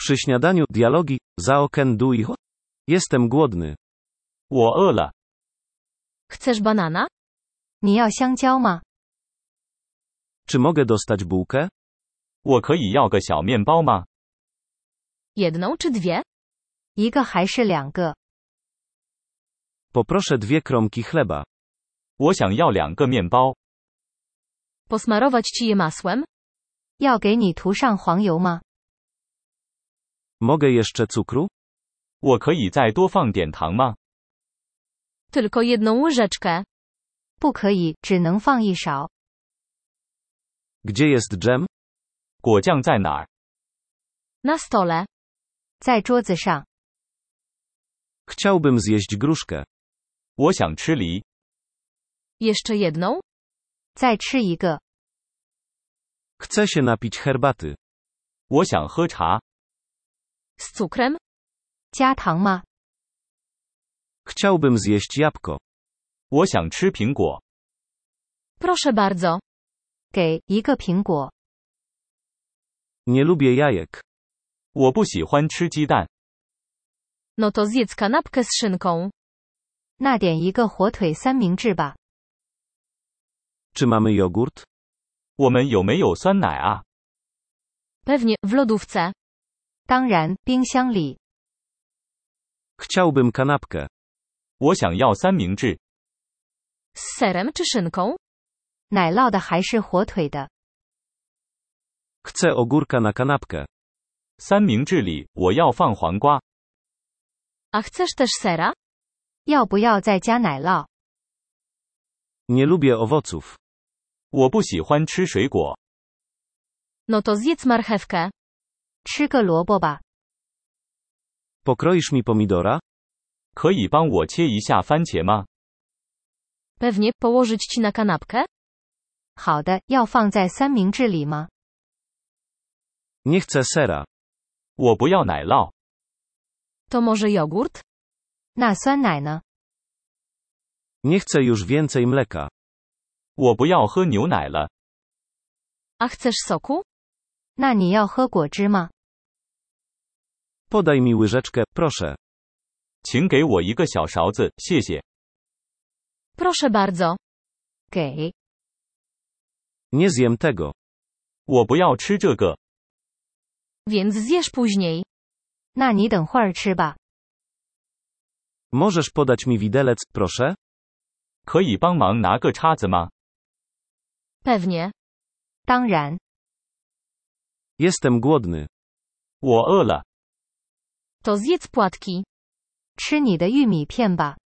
Przy śniadaniu dialogi zaokenduj. Jestem głodny. 我饿了。 Chcesz banana? 你要香蕉吗？ Czy mogę dostać bułkę? 我可以要个小面包吗？ Jedną czy dwie? 一个还是两个？ Poproszę 2 kromki chleba. 我想要2个面包。 Posmarować ci je masłem? 要给你涂上黄油吗？ Mogę jeszcze cukru? 我可以再多放点糖吗？ Tylko jedną łyżeczkę. 不可以，只能放一勺。 Gdzie jest dżem? 果酱在哪儿？ Na stole. 在桌子上。 Chciałbym zjeść gruszkę. 我想吃梨。 Jeszcze jedną? 再吃一个。 Chcę się napić herbaty. 我想喝茶。 Z cukrem? 加糖吗？ Chciałbym zjeść jabłko. 我想吃苹果。 Proszę bardzo. 给一个苹果。 Nie lubię jajek. 我不喜欢吃鸡蛋。 No to zjedz kanapkę z szynką. 那点一个火腿三明治吧。 Czy mamy jogurt? 我们有没有酸奶啊？ Pewnie, w lodówce. 当然，冰箱里。 Chciałbym kanapkę. 我想要三明治。 Z serem czy szynką? 奶酪的还是火腿的？ Chcę ogórka na kanapkę. 三明治里我要放黄瓜。 A chcesz też sera? 要不要再加奶酪？ Nie lubię owoców. 我不喜欢吃水果。 No to zjedz marchewkę. 吃个萝卜吧。 Pokroisz mi pomidora? 可以帮我切一下番茄吗？ Pewnie, położyć ci na kanapkę? 好的，要放在三明治里吗？ Nie chcę sera. 我不要奶酪。 To może jogurt? 那酸奶呢？ Nie chcę już więcej mleka. 我不要喝牛奶了。 A chcesz soku? 那你要喝果汁吗？ Podaj mi łyżeczkę, proszę. 请给我一个小勺子，谢谢。 Proszę bardzo. 给。 Nie zjem tego. 我不要吃这个。 Więc zjesz później. 那你等会儿吃吧。 Możesz podać mi widelec, proszę? 可以帮忙拿个叉子吗？ Pewnie. 当然。 Jestem głodny. 我饿了。 To zjedz płatki. 吃你的玉米片吧。